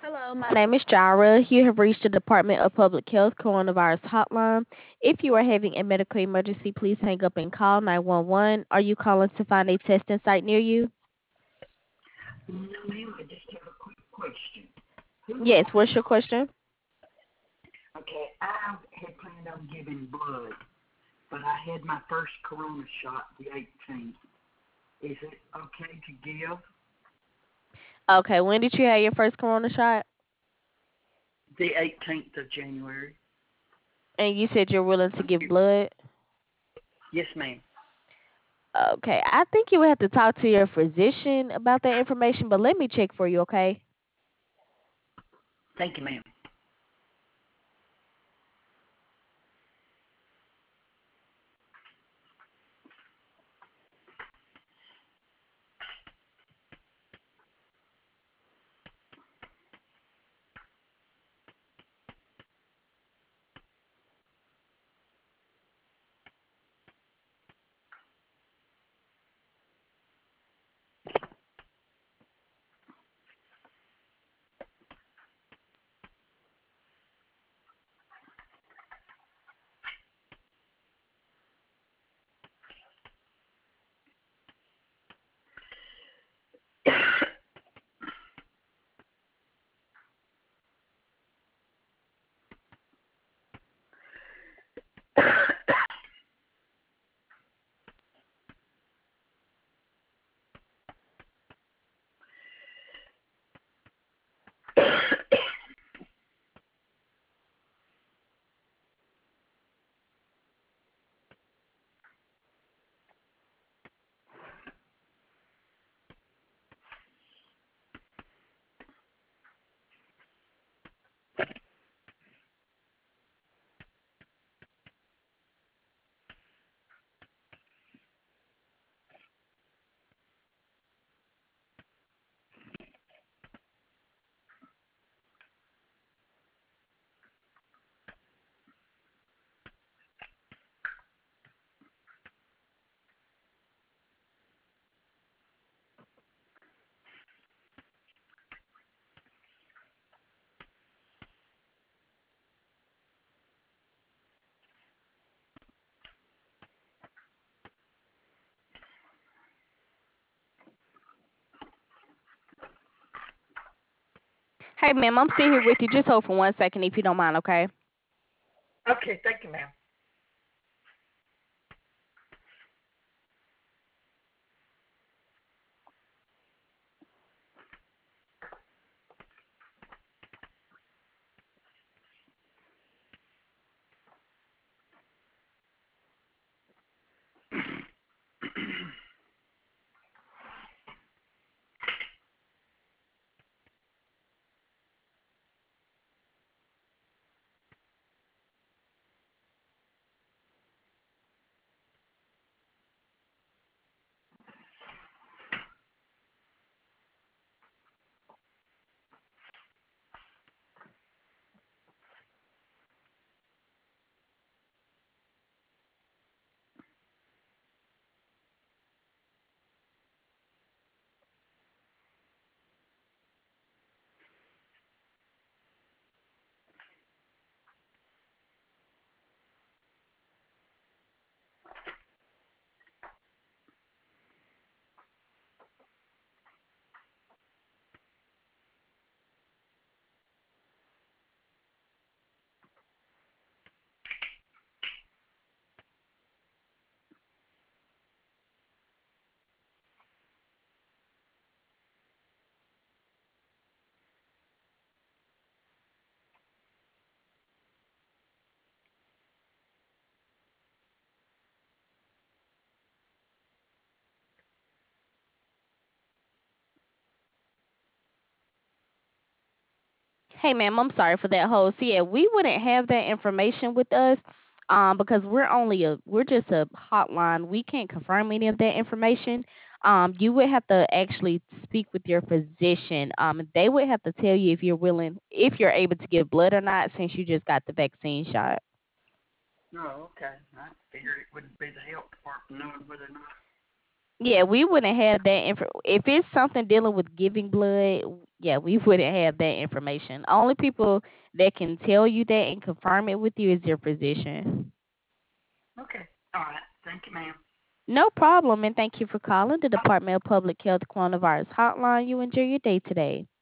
Hello, my name is Jara. You have reached the Department of Public Health Coronavirus Hotline. If you are having a medical emergency, please hang up and call 911. Are you calling to find a testing site near you? No, ma'am, I just have a quick question. Who would Yes, I what's your talk to? question? Okay, I had planned on giving blood, but I had my first corona shot the 18th. Is it okay to give? Okay, when did you have your first corona shot? The 18th of January. And you said you're willing to give blood? Yes, ma'am. Okay, I think you would have to talk to your physician about that information, but let me check for you, okay? Thank you, ma'am. Hey, ma'am, I'm still here with you. Just hold for 1 second if you don't mind, okay? Okay, thank you, ma'am. Hey, ma'am, I'm sorry for that hold. So yeah, we wouldn't have that information with us, because we're just a hotline. We can't confirm any of that information. You would have to actually speak with your physician. They would have to tell you if you're able to give blood or not, since you just got the vaccine shot. Oh, okay. I figured it would be the health department knowing whether or not. Yeah, we wouldn't have that info. If it's something dealing with giving blood, yeah, we wouldn't have that information. Only people that can tell you that and confirm it with you is your physician. Okay. All right. Thank you, ma'am. No problem, and thank you for calling the Department of Public Health Coronavirus Hotline. You enjoy your day today.